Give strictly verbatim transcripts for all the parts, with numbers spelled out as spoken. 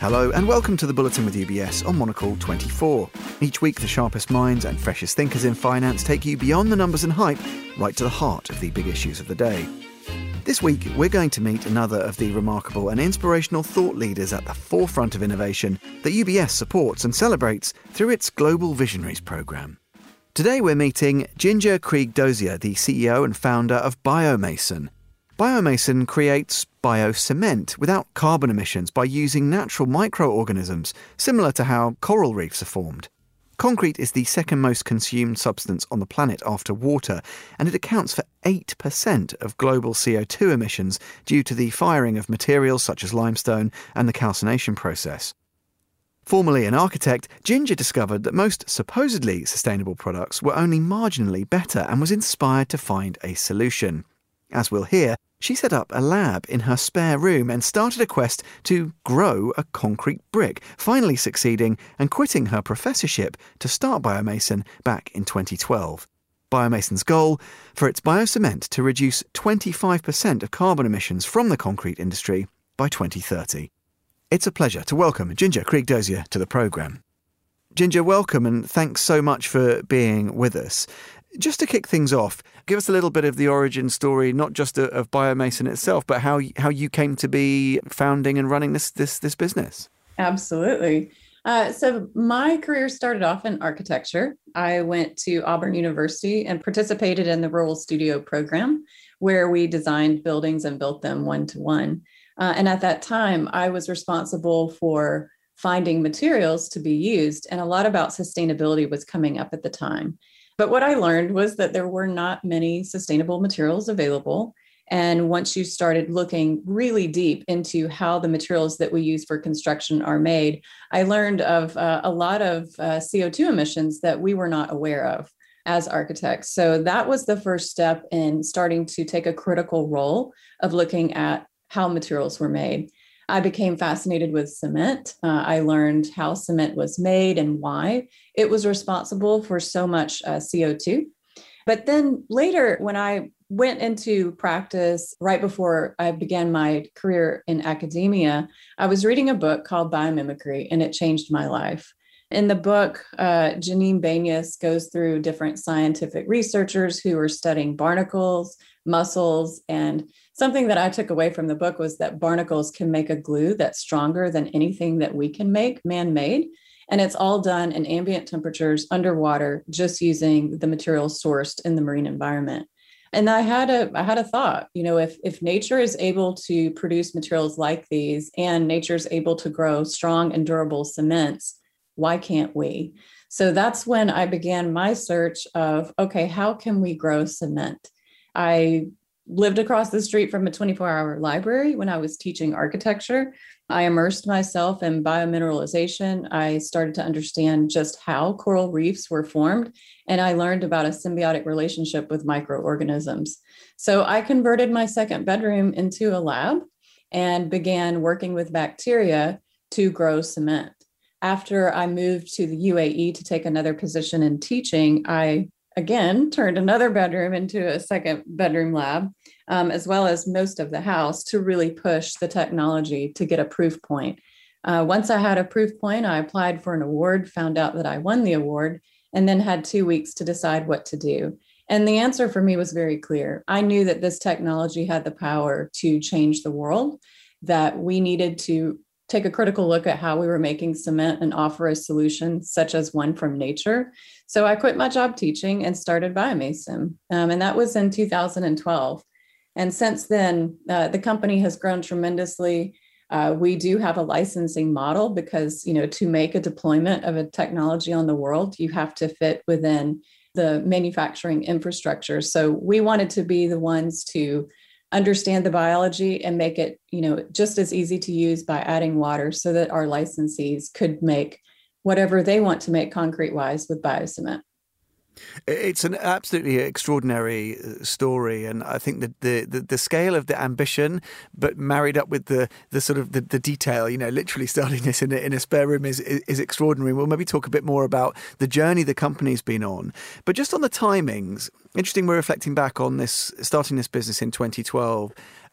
Hello and welcome to the Bulletin with U B S on Monocle twenty-four. Each week the sharpest minds and freshest thinkers in finance take you beyond the numbers and hype, right to the heart of the big issues of the day. This week we're going to meet another of the remarkable and inspirational thought leaders at the forefront of innovation that U B S supports and celebrates through its Global Visionaries programme. Today we're meeting Ginger Krieg-Dozier, the C E O and founder of Biomason. Biomason creates biocement without carbon emissions by using natural microorganisms, similar to how coral reefs are formed. Concrete is the second most consumed substance on the planet after water, and it accounts for eight percent of global C O two emissions due to the firing of materials such as limestone and the calcination process. Formerly an architect, Ginger discovered that most supposedly sustainable products were only marginally better and was inspired to find a solution. As we'll hear, she set up a lab in her spare room and started a quest to grow a concrete brick, finally succeeding and quitting her professorship to start Biomason back in twenty twelve. Biomason's goal? For its biocement to reduce twenty-five percent of carbon emissions from the concrete industry by twenty thirty. It's a pleasure to welcome Ginger Krieg-Dozier to the programme. Ginger, welcome and thanks so much for being with us. Just to kick things off, give us a little bit of the origin story, not just of Biomason itself, but how how you came to be founding and running this this this business. Absolutely. Uh, so my career started off in architecture. I went to Auburn University and participated in the Rural Studio program, where we designed buildings and built them one to one. Uh, and at that time, I was responsible for finding materials to be used, and a lot about sustainability was coming up at the time. But what I learned was that there were not many sustainable materials available. And once you started looking really deep into how the materials that we use for construction are made, I learned of uh, a lot of uh, C O two emissions that we were not aware of as architects. So that was the first step in starting to take a critical role of looking at how materials were made. I became fascinated with cement. Uh, I learned how cement was made and why it was responsible for so much uh, C O two. But then later, when I went into practice right before I began my career in academia, I was reading a book called Biomimicry, and it changed my life. In the book, uh, Janine Benyus goes through different scientific researchers who are studying barnacles, mussels, and something that I took away from the book was that barnacles can make a glue that's stronger than anything that we can make man-made. And it's all done in ambient temperatures underwater, just using the materials sourced in the marine environment. And I had a I had a thought, you know, if if nature is able to produce materials like these and nature is able to grow strong and durable cements, why can't we? So that's when I began my search of, okay, how can we grow cement? I lived across the street from a twenty-four hour library when I was teaching architecture. I immersed myself in biomineralization. I started to understand just how coral reefs were formed, and I learned about a symbiotic relationship with microorganisms. So I converted my second bedroom into a lab and began working with bacteria to grow cement. After I moved to the U A E to take another position in teaching, I again turned another bedroom into a second bedroom lab, um, as well as most of the house, to really push the technology to get a proof point. Uh, once I had a proof point, I applied for an award, found out that I won the award, and then had two weeks to decide what to do. And the answer for me was very clear. I knew that this technology had the power to change the world, that we needed to take a critical look at how we were making cement and offer a solution such as one from nature. So I quit my job teaching and started Biomason. Um, and that was in two thousand twelve. And since then, uh, the company has grown tremendously. Uh, we do have a licensing model because, you know, to make a deployment of a technology on the world, you have to fit within the manufacturing infrastructure. So we wanted to be the ones to understand the biology and make it, you know, just as easy to use by adding water so that our licensees could make whatever they want to make concrete-wise with biocement. It's an absolutely extraordinary story, and I think that the, the, the scale of the ambition, but married up with the the sort of the, the detail, you know, literally starting this in a, in a spare room is, is is extraordinary. We'll maybe talk a bit more about the journey the company's been on, but just on the timings. Interesting, we're reflecting back on this, starting this business in twenty twelve.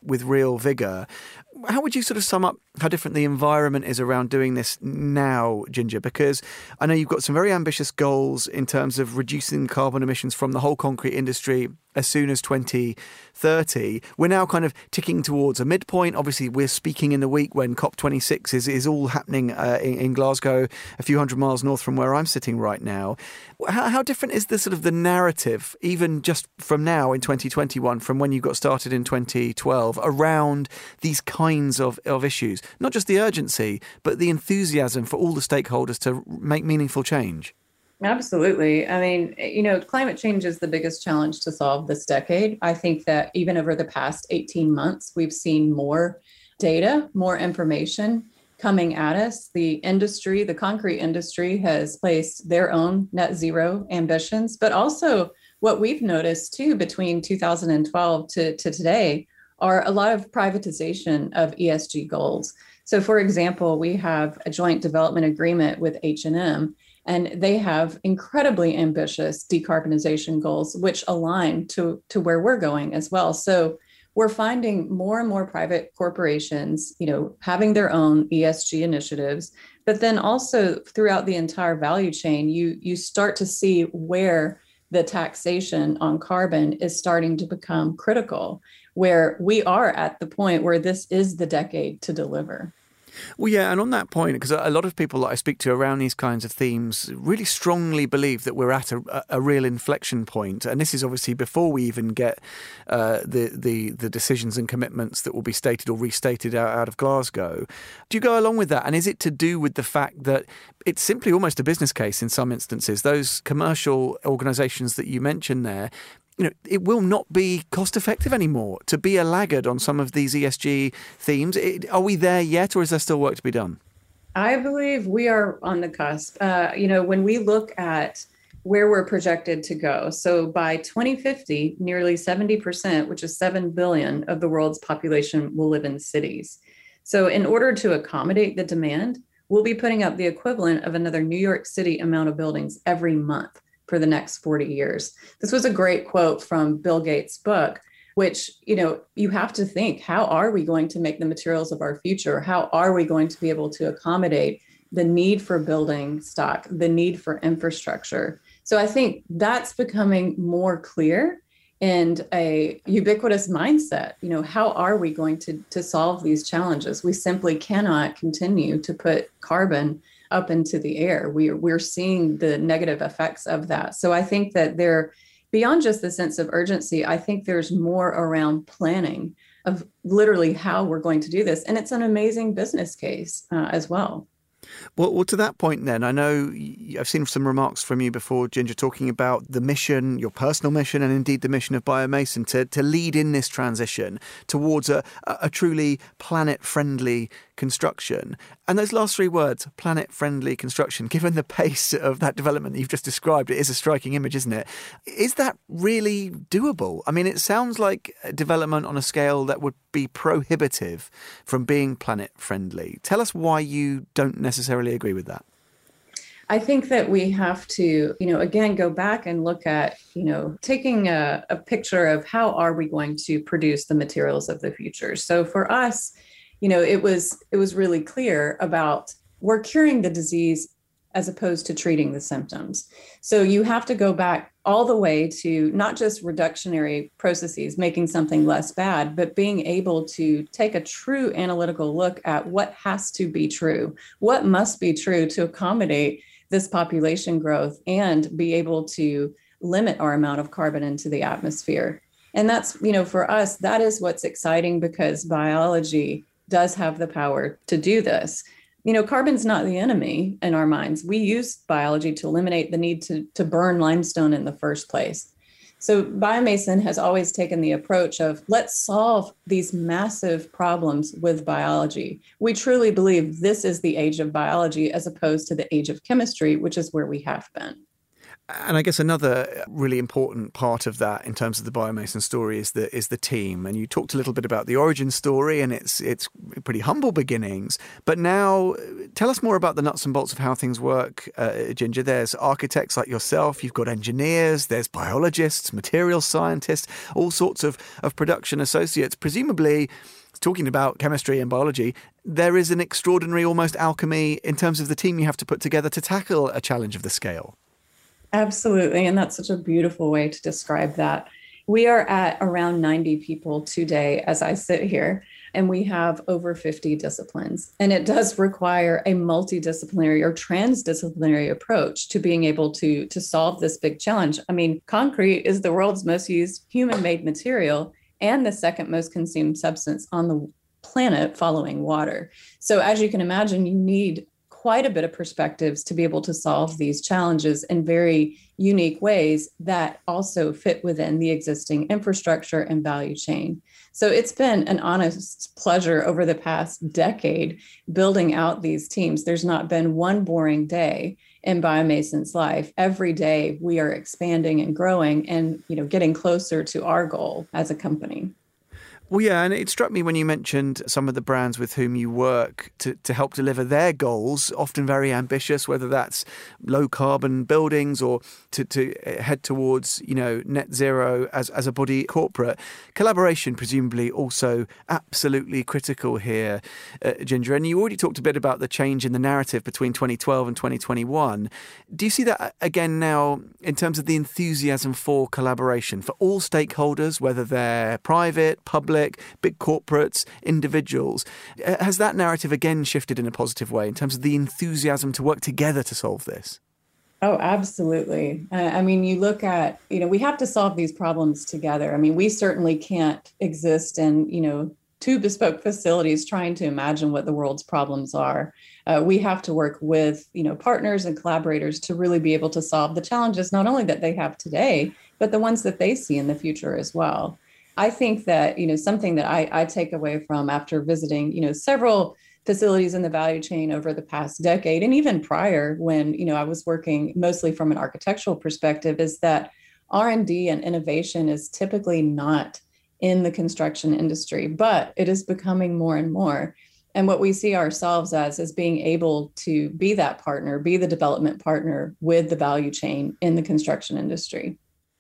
with real vigour. How would you sort of sum up how different the environment is around doing this now, Ginger? Because I know you've got some very ambitious goals in terms of reducing carbon emissions from the whole concrete industry as soon as twenty thirty. We're now kind of ticking towards a midpoint. Obviously, we're speaking in the week when COP twenty-six is, is all happening uh, in, in Glasgow, a few hundred miles north from where I'm sitting right now. How, how different is the sort of the narrative, even just from now in twenty twenty-one, from when you got started in twenty twelve, around these kinds of, of issues? Not just the urgency, but the enthusiasm for all the stakeholders to make meaningful change. Absolutely. I mean, you know, climate change is the biggest challenge to solve this decade. I think that even over the past eighteen months, we've seen more data, more information coming at us. The industry, the concrete industry, has placed their own net zero ambitions, but also what we've noticed too between two thousand twelve to, to today are a lot of privatization of E S G goals. So for example, we have a joint development agreement with H and M, and they have incredibly ambitious decarbonization goals, which align to, to where we're going as well. So we're finding more and more private corporations, you know, having their own E S G initiatives, but then also throughout the entire value chain, you, you start to see where the taxation on carbon is starting to become critical, where we are at the point where this is the decade to deliver. Well, yeah, and on that point, because a lot of people that I speak to around these kinds of themes really strongly believe that we're at a, a real inflection point. And this is obviously before we even get uh, the, the the decisions and commitments that will be stated or restated out, out of Glasgow. Do you go along with that? And is it to do with the fact that it's simply almost a business case in some instances? Those commercial organisations that you mentioned there, you know, it will not be cost effective anymore to be a laggard on some of these E S G themes. It, are we there yet, or is there still work to be done? I believe we are on the cusp. Uh, you know, when we look at where we're projected to go, so by twenty fifty, nearly seventy percent, which is seven billion of the world's population, will live in cities. So in order to accommodate the demand, we'll be putting up the equivalent of another New York City amount of buildings every month for the next forty years. This was a great quote from Bill Gates' book, which, you know, you have to think, how are we going to make the materials of our future? How are we going to be able to accommodate the need for building stock, the need for infrastructure? So I think that's becoming more clear and a ubiquitous mindset. You know, how are we going to, to solve these challenges? We simply cannot continue to put carbon up into the air. We're, we're seeing the negative effects of that. So I think that there, beyond just the sense of urgency, I think there's more around planning of literally how we're going to do this. And it's an amazing business case uh, as well. Well, well, to that point then, I know I've seen some remarks from you before, Ginger, talking about the mission, your personal mission, and indeed the mission of Biomason to, to lead in this transition towards a, a truly planet-friendly construction. And those last three words, planet-friendly construction, given the pace of that development that you've just described, it is a striking image, isn't it? Is that really doable? I mean, it sounds like a development on a scale that would be prohibitive from being planet-friendly. Tell us why you don't necessarily agree with that. I think that we have to, you know, again, go back and look at, you know, taking a, a picture of how are we going to produce the materials of the future. So for us, you know, it was it was really clear about we're curing the disease as opposed to treating the symptoms. So you have to go back all the way to not just reductionary processes, making something less bad, but being able to take a true analytical look at what has to be true, what must be true to accommodate this population growth and be able to limit our amount of carbon into the atmosphere. And that's, you know, for us, that is what's exciting because biology does have the power to do this. You know, carbon's not the enemy in our minds. We use biology to eliminate the need to, to burn limestone in the first place. So Biomason has always taken the approach of let's solve these massive problems with biology. We truly believe this is the age of biology as opposed to the age of chemistry, which is where we have been. And I guess another really important part of that in terms of the Biomason story is the is the team. And you talked a little bit about the origin story and its its pretty humble beginnings. But now tell us more about the nuts and bolts of how things work, uh, Ginger. There's architects like yourself, you've got engineers, there's biologists, material scientists, all sorts of, of production associates. Presumably, talking about chemistry and biology, there is an extraordinary almost alchemy in terms of the team you have to put together to tackle a challenge of the scale. Absolutely. And that's such a beautiful way to describe that. We are at around ninety people today as I sit here, and we have over fifty disciplines. And it does require a multidisciplinary or transdisciplinary approach to being able to, to solve this big challenge. I mean, concrete is the world's most used human-made material and the second most consumed substance on the planet following water. So as you can imagine, you need quite a bit of perspectives to be able to solve these challenges in very unique ways that also fit within the existing infrastructure and value chain. So it's been an honest pleasure over the past decade building out these teams. There's not been one boring day in Biomason's life. Every day we are expanding and growing and, you know, getting closer to our goal as a company. Well, yeah, and it struck me when you mentioned some of the brands with whom you work to, to help deliver their goals, often very ambitious, whether that's low carbon buildings or to, to head towards, you know, net zero as, as a body corporate. Collaboration, presumably, also absolutely critical here, uh, Ginger. And you already talked a bit about the change in the narrative between twenty twelve and twenty twenty-one. Do you see that again now in terms of the enthusiasm for collaboration for all stakeholders, whether they're private, public, big corporates, individuals? Has that narrative again shifted in a positive way in terms of the enthusiasm to work together to solve this? Oh, absolutely. Uh, I mean, you look at, you know, we have to solve these problems together. I mean, we certainly can't exist in, you know, two bespoke facilities trying to imagine what the world's problems are. Uh, we have to work with, you know, partners and collaborators to really be able to solve the challenges, not only that they have today, but the ones that they see in the future as well. I think that, you know, something that I, I take away from after visiting, you know, several facilities in the value chain over the past decade, and even prior when, you know, I was working mostly from an architectural perspective, is that R and D and innovation is typically not in the construction industry, but it is becoming more and more. And what we see ourselves as is being able to be that partner, be the development partner with the value chain in the construction industry.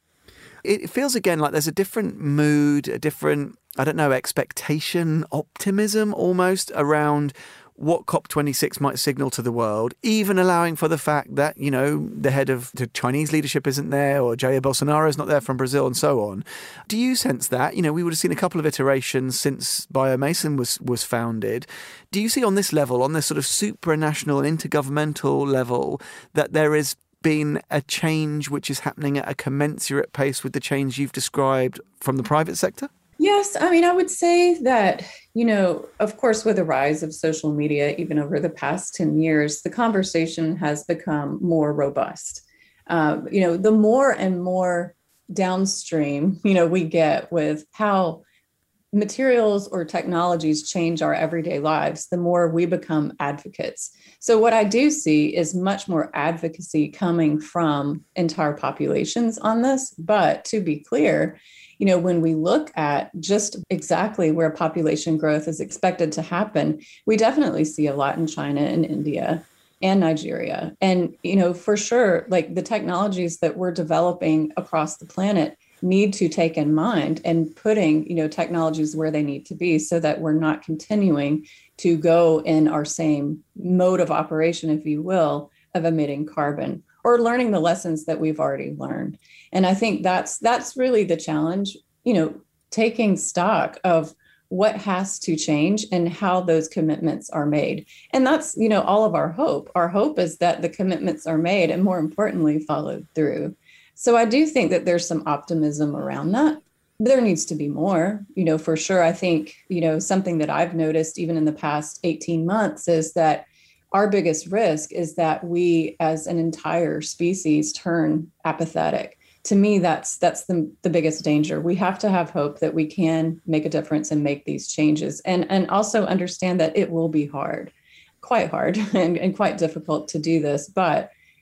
It feels again like there's a different mood, a different, I don't know, expectation, optimism almost around what COP twenty-six might signal to the world, even allowing for the fact that, you know, the head of the Chinese leadership isn't there or Jair Bolsonaro is not there from Brazil and so on. Do you sense that? You know, we would have seen a couple of iterations since Biomason was, was founded. Do you see on this level, on this sort of supranational and intergovernmental level, that there is been a change which is happening at a commensurate pace with the change you've described from the private sector? Yes. I mean, I would say that, you know, of course, with the rise of social media, even over the past ten years, the conversation has become more robust. Um, you know, the more and more downstream, you know, we get with how materials or technologies change our everyday lives, the more we become advocates. So what I do see is much more advocacy coming from entire populations on this. But to be clear, you know, when we look at just exactly where population growth is expected to happen, we definitely see a lot in China and India and Nigeria. And, you know, for sure, like the technologies that we're developing across the planet need to take in mind and putting, you know, technologies where they need to be so that we're not continuing to go in our same mode of operation, if you will, of emitting carbon or learning the lessons that we've already learned. And I think that's that's really the challenge, you know, taking stock of what has to change and how those commitments are made. And that's, you know, all of our hope. Our hope is that the commitments are made and more importantly, followed through. So I do think that there's some optimism around that. There needs to be more, you know, for sure. I think, you know, something that I've noticed even in the past eighteen months is that our biggest risk is that we as an entire species turn apathetic. To me, that's that's the, the biggest danger. We have to have hope that we can make a difference and make these changes and, and also understand that it will be hard, quite hard and, and quite difficult to do this. But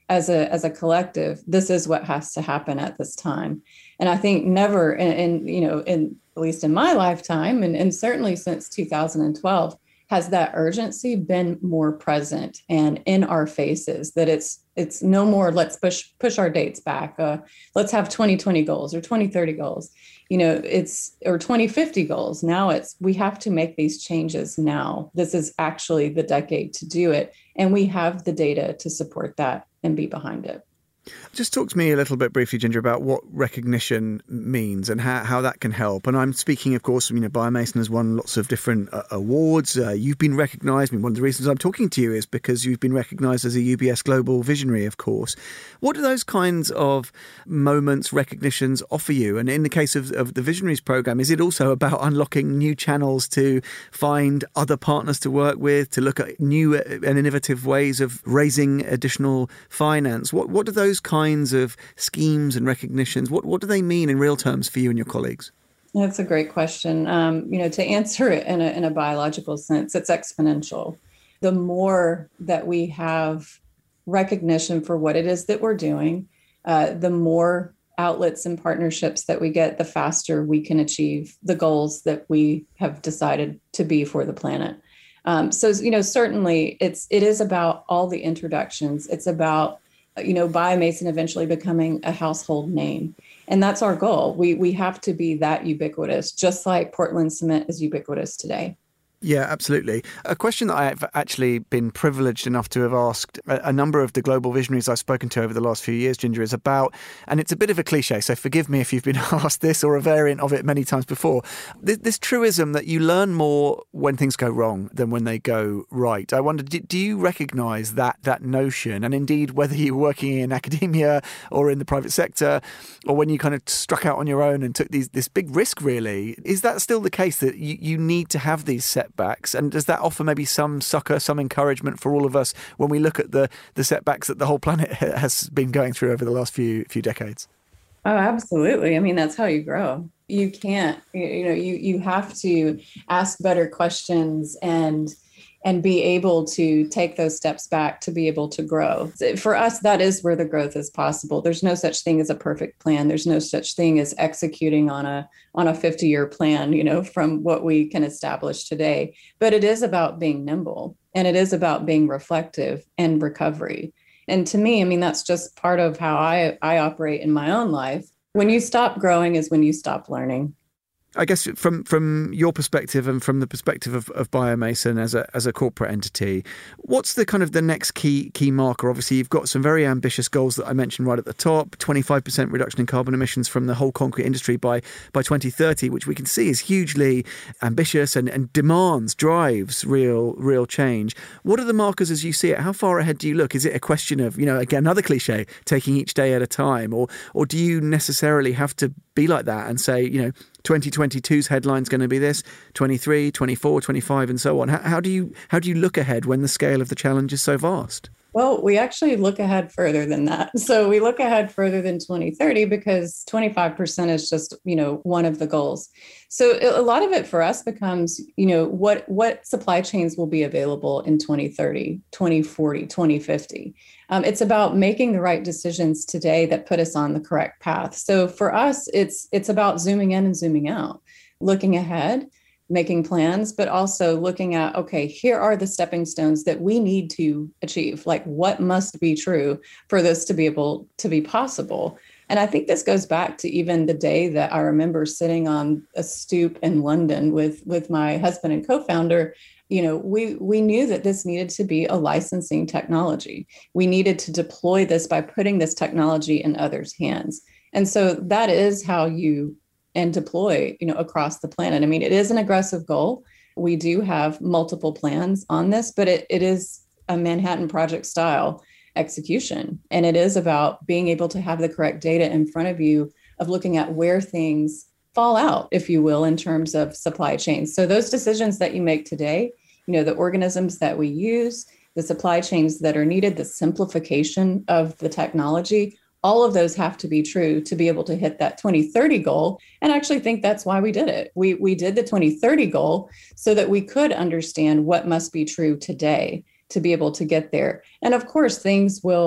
as a as a collective, this is what has to happen at this time. And I think never, and, and you know, in at least in my lifetime, and, and certainly since two thousand twelve, has that urgency been more present and in our faces, that it's it's no more, let's push push our dates back. Uh, let's have twenty twenty goals or twenty thirty goals, you know, it's or twenty fifty goals. Now it's we have to make these changes now. This is actually the decade to do it. And we have the data to support that and be behind it. Just talk to me a little bit briefly, Ginger, about what recognition means and how, how that can help. And I'm speaking, of course, you know, Biomason has won lots of different uh, awards. Uh, you've been recognised. I mean, one of the reasons I'm talking to you is because you've been recognised as a U B S Global Visionary, of course. What do those kinds of moments, recognitions offer you? And in the case of, of the Visionaries programme, is it also about unlocking new channels to find other partners to work with, to look at new and innovative ways of raising additional finance? What, what do those kinds of schemes and recognitions, what, what do they mean in real terms for you and your colleagues? That's a great question. Um, you know, to answer it in a, in a biological sense, it's exponential. The more that we have recognition for what it is that we're doing, uh, the more outlets and partnerships that we get, the faster we can achieve the goals that we have decided to be for the planet. Um, so, you know, certainly it's it is about all the introductions. It's about you know, Biomason eventually becoming a household name. And that's our goal. We we have to be that ubiquitous, just like Portland cement is ubiquitous today. Yeah, absolutely. A question that I've actually been privileged enough to have asked a, a number of the global visionaries I've spoken to over the last few years, Ginger, is about, and it's a bit of a cliche, so forgive me if you've been asked this or a variant of it many times before, this, this truism that you learn more when things go wrong than when they go right. I wonder, do, do you recognise that that notion? And indeed, whether you're working in academia or in the private sector, or when you kind of struck out on your own and took these this big risk, really, is that still the case that you, you need to have these set setbacks? And does that offer maybe some succor, some encouragement for all of us when we look at the the setbacks that the whole planet has been going through over the last few few decades? Oh, absolutely. I mean, that's how you grow. You can't, you know, you you have to ask better questions and and be able to take those steps back to be able to grow. For us, that is where the growth is possible. There's no such thing as a perfect plan. There's no such thing as executing on a on a fifty-year plan, you know, from what we can establish today. But it is about being nimble, and it is about being reflective and recovery. And to me, I mean, that's just part of how I, I operate in my own life. When you stop growing is when you stop learning. I guess from from your perspective and from the perspective of, of Biomason as a as a corporate entity, what's the kind of the next key key marker? Obviously, you've got some very ambitious goals that I mentioned right at the top, twenty-five percent reduction in carbon emissions from the whole concrete industry by by twenty thirty, which we can see is hugely ambitious and, and demands, drives real real change. What are the markers as you see it? How far ahead do you look? Is it a question of, you know, again, another cliche, taking each day at a time? Or or do you necessarily have to be like that and say, you know, twenty twenty-two's headline's going to be this, twenty-three, twenty-four, twenty-five, and so on. How, how do you how do you look ahead when the scale of the challenge is so vast? Well, we actually look ahead further than that. So we look ahead further than twenty thirty because twenty-five percent is just, you know, one of the goals. So a lot of it for us becomes, you know, what what supply chains will be available in twenty thirty, twenty forty, twenty fifty. Um, it's about making the right decisions today that put us on the correct path. So for us, it's it's about zooming in and zooming out, looking ahead, making plans, but also looking at, okay, here are the stepping stones that we need to achieve. Like, what must be true for this to be able to be possible? And I think this goes back to even the day that I remember sitting on a stoop in London with, with my husband and co-founder. You know, we we knew that this needed to be a licensing technology. We needed to deploy this by putting this technology in others' hands. And so that is how you and deploy, you know, across the planet. I mean, it is an aggressive goal. We do have multiple plans on this, but it, it is a Manhattan Project style execution. And it is about being able to have the correct data in front of you of looking at where things fall out, if you will, in terms of supply chains. So those decisions that you make today, you know, the organisms that we use, the supply chains that are needed, the simplification of the technology, all of those have to be true to be able to hit that twenty thirty goal. And I actually think that's why we did it. We we did the twenty thirty goal so that we could understand what must be true today to be able to get there. And of course, things will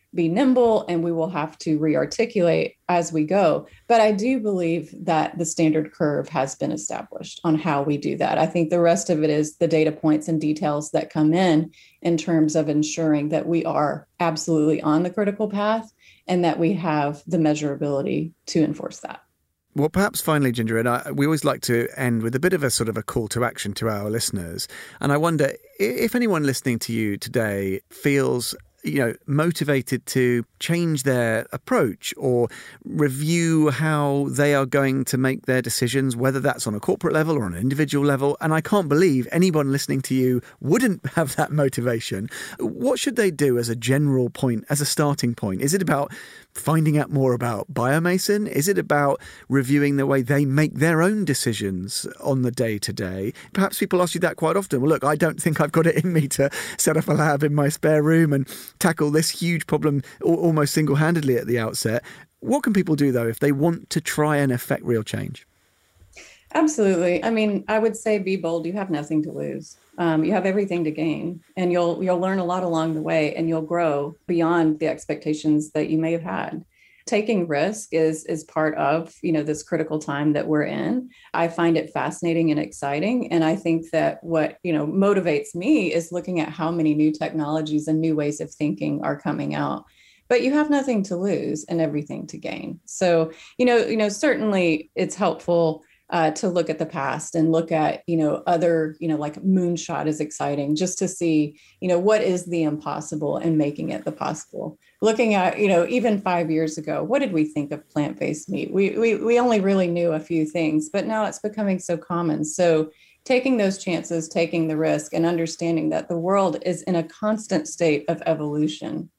be nimble and we will have to re-articulate as we go. But I do believe that the standard curve has been established on how we do that. I think the rest of it is the data points and details that come in in terms of ensuring that we are absolutely on the critical path and that we have the measurability to enforce that. Well, perhaps finally, Ginger, and I, we always like to end with a bit of a sort of a call to action to our listeners. And I wonder if anyone listening to you today feels, you know, motivated to change their approach or review how they are going to make their decisions, whether that's on a corporate level or on an individual level. And I can't believe anyone listening to you wouldn't have that motivation. What should they do as a general point, as a starting point? Is it about finding out more about Biomason? Is it about reviewing the way they make their own decisions on the day-to-day? Perhaps people ask you that quite often. Well, look, I don't think I've got it in me to set up a lab in my spare room and tackle this huge problem almost single-handedly at the outset. What can people do, though, if they want to try and affect real change? Absolutely. I mean, I would say be bold. You have nothing to lose. Um, you have everything to gain, and you'll you'll learn a lot along the way, and you'll grow beyond the expectations that you may have had. Taking risk is is part of, you know, this critical time that we're in. I find it fascinating and exciting, and I think that what, you know, motivates me is looking at how many new technologies and new ways of thinking are coming out. But you have nothing to lose and everything to gain. So, you know, you know, certainly it's helpful Uh, to look at the past and look at, you know, other, you know, like Moonshot is exciting just to see, you know, what is the impossible and making it the possible. Looking at, you know, even five years ago, what did we think of plant-based meat? We, we, we only really knew a few things, but now it's becoming so common. So taking those chances, taking the risk, and understanding that the world is in a constant state of evolution.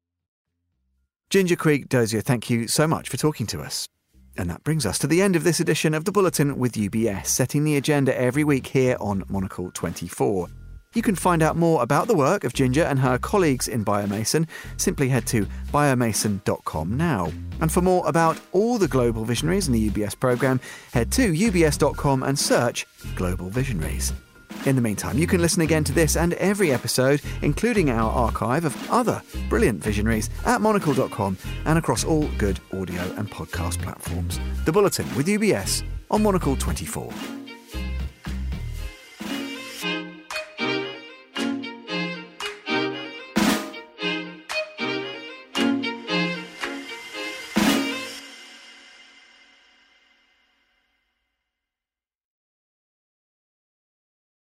Ginger Krieg Dozier, thank you so much for talking to us. And that brings us to the end of this edition of The Bulletin with U B S, setting the agenda every week here on Monocle twenty-four. You can find out more about the work of Ginger and her colleagues in Biomason. Simply head to biomason dot com now. And for more about all the global visionaries in the U B S programme, head to u b s dot com and search Global Visionaries. In the meantime, you can listen again to this and every episode, including our archive of other brilliant visionaries, at monocle dot com and across all good audio and podcast platforms. The Bulletin with U B S on Monocle twenty-four.